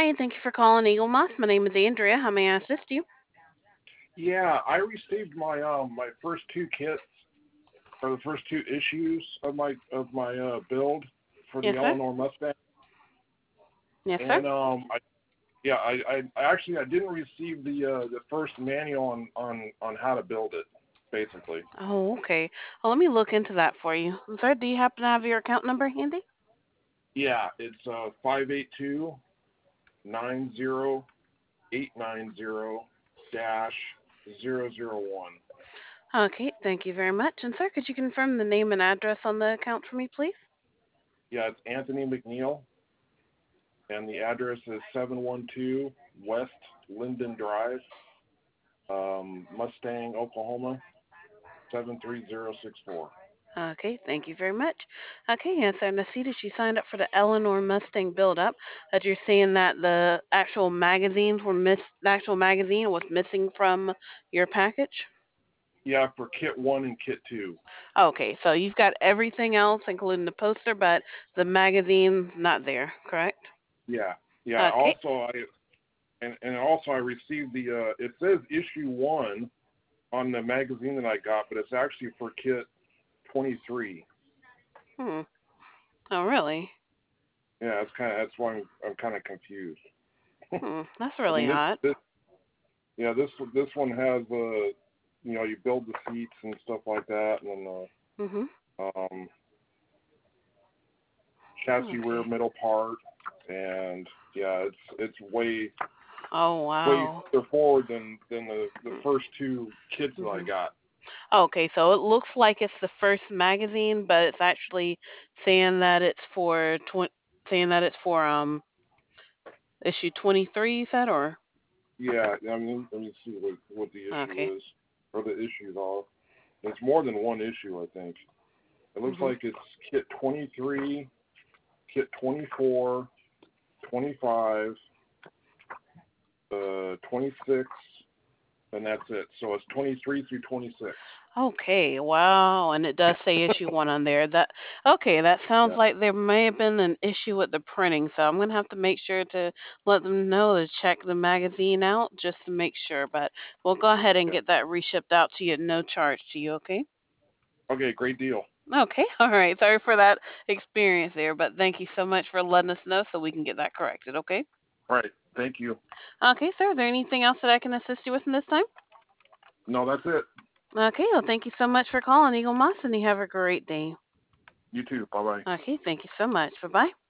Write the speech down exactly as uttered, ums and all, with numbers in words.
Hi, thank you for calling Eagle Moss. My name is Andrea. How may I assist you? Yeah, I received my um my first two kits or the first two issues of my of my uh, build for Yes, the sir. Eleanor Mustang, Yes, sir. and um I yeah I, I I actually I didn't receive the uh, the first manual on on on how to build it basically. Oh, okay. Well, let me look into that for you. I'm sorry, do you happen to have your account number handy? Yeah, it's uh five eight two nine zero eight nine zero dash zero zero one. Okay, thank you very much. And, sir, could you confirm the name and address on the account for me, please? Yeah, it's Anthony McNeil, and the address is seven one two West Linden Drive, um, Mustang, Oklahoma, seven three zero six four. Okay, thank you very much. Okay, yes, and I see that you signed up for the Eleanor Mustang build-up. That you're saying that the actual magazines were miss. The actual magazine was missing from your package. Yeah, for kit one and kit two. Okay, so you've got everything else, including the poster, but the magazine's not there, correct? Yeah, yeah. Okay. Also, I and, and also I received the. Uh, it says issue one on the magazine that I got, but it's actually for kit twenty three. Hmm. Oh, really? Yeah, that's kind of that's why I'm I'm kind of confused. Hmm. That's I really mean, this odd. this yeah this this one has uh you know you build the seats and stuff like that, and then Mhm. uh, um chassis rear Okay. middle part, and yeah, it's it's way Oh, way wow. further forward than than the the first two kits that I Mhm. got. Okay, so it looks like it's the first magazine, but it's actually saying that it's for tw- saying that it's for um issue twenty-three, you said, or Yeah, I mean, let me see what what the okay. issue is or the issues are. It's more than one issue, I think. It looks Mhm. like it's kit twenty-three, kit twenty-four, twenty-five, uh, twenty-six, and that's it. So it's twenty-three through twenty-six. Okay, wow, and it does say issue one on there. That okay, that sounds Yeah, like there may have been an issue with the printing, so I'm gonna have to make sure to let them know to check the magazine out just to make sure. But we'll go ahead and yeah. get that reshipped out to you at no charge to you, okay? Okay, great deal. Okay, all right. Sorry for that experience there, but thank you so much for letting us know so we can get that corrected, okay? All right, thank you. Okay, sir. Is there anything else that I can assist you with in this time? No, that's it. Okay, well, thank you so much for calling Eagle Moss, and you have a great day. You too. Bye bye. Okay, thank you so much. Bye bye.